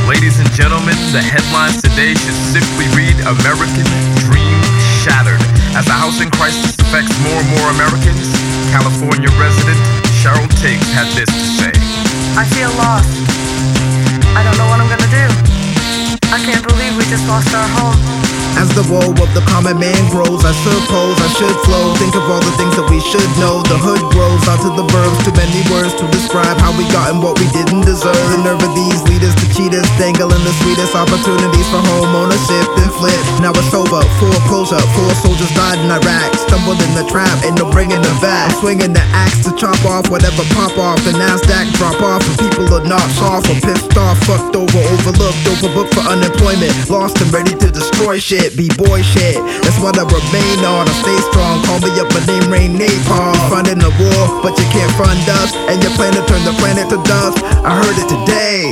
Ladies and gentlemen, the headlines today should simply read American Dream Shattered. As the housing crisis affects more and more Americans, California resident Cheryl Tiggs had this to say. I feel lost. I don't know what I'm gonna do. I can't believe we just lost our home. As the woe of the common man grows, I suppose I should flow. Think of all the things that we should know. The hood grows out to the burbs. Too many words to describe how we gotten what we didn't deserve. The nerve of these leaders, the cheaters, dangling the sweetest opportunities for home ownership and flip. Now it's over, full closure. 4 soldiers died in Iraq. Stumbled in the trap, ain't no bringing them back. I'm swinging the axe to chop off whatever pop off. The NASDAQ drop off and people are not soft or pissed off, fucked over, overlooked, overbooked for unemployment. Lost and ready to destroy shit. B-boy shit, that's what I remain on. I stay strong, call me up, my name Rain Napalm. Funding the war, but you can't fund us, and you plan to turn the planet to dust. I heard it today.